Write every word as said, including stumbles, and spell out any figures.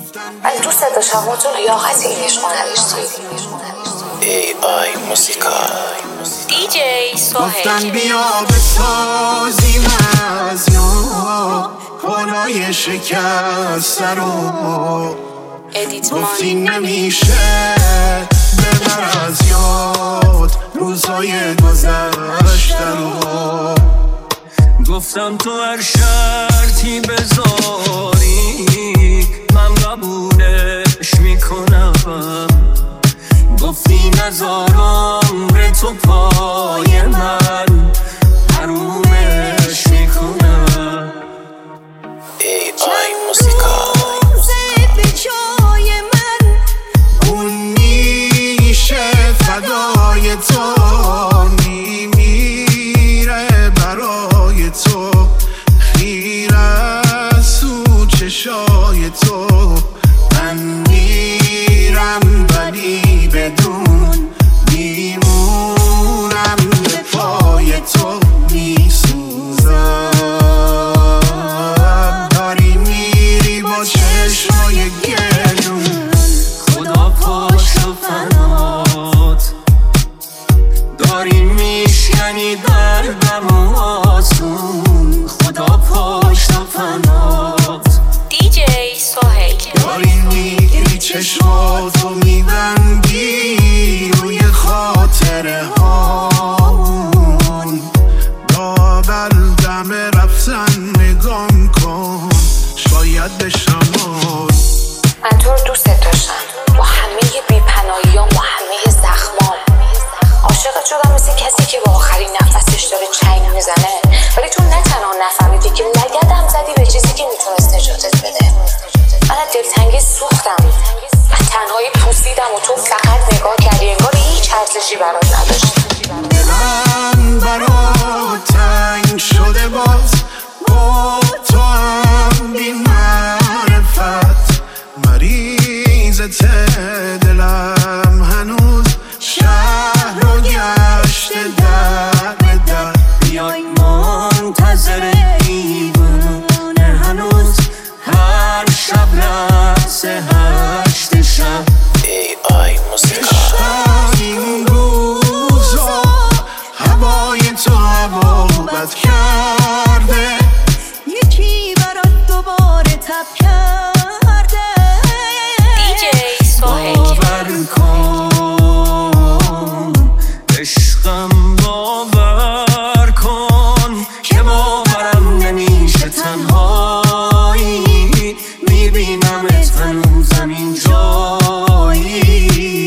ولی دوست داشتم اون تو لیاقت این عشقو نداشتی. ای آی موسیقا دی جی سوهل گفتن بیا بسازیم از یاد خانای شکسته رو، گفتی نمیشه ببر از یاد روزهای گذشته رو. گفتم تو هر شرطی بذاری من قبولش میکنم، گفتی نذارم ره تو پای من حرومش میکنم. ای آی موسیقا به جای من اون میشه فدای تو، میمیره برای تو، خیره از تو چشای تو. من میرم ولی بدون میمونم به پای تو میسوزم. داری میری با چشمای گردون، خدا پشت و فنات داری میشکنی دردم و آسون، خدا پشت و فنات. دی جی سوهل داری میگیری چشماتو میبندی روی خاطره هامون، داور دم رفتن نگام کن شاید بشمار. من تو رو دوست داشتم با همه بی‌پناهیام و همه زخمام. عاشقت شدم مثل کسی که با آخرین نفسش داره چنگ میزنه، ولی تو نه تنها نفهمیدی که لگدم زدی به چیزی که میتونست نجاتت بده. من از دلتنگی سوختم و تنهایی پوسیدم و تو فقط نگاه کردی، انگار هیچ ارزشی برات نداشت. دلم برات تنگ شده باز با تو هم بی معرفت، مریضت دلم هنوز شهر رو گشته در به در. بیای منتظر دیوونه هنوز هر شب رسه هشت شب. ای آی موسیقا این روزا هوای تو هوا بد کرده، یکی برات دوباره تب کرده. دی جی سوهل باور کن عشقم، باور کن که باورم نمیشه تنهایی، میبینمت هنوزم این جایی.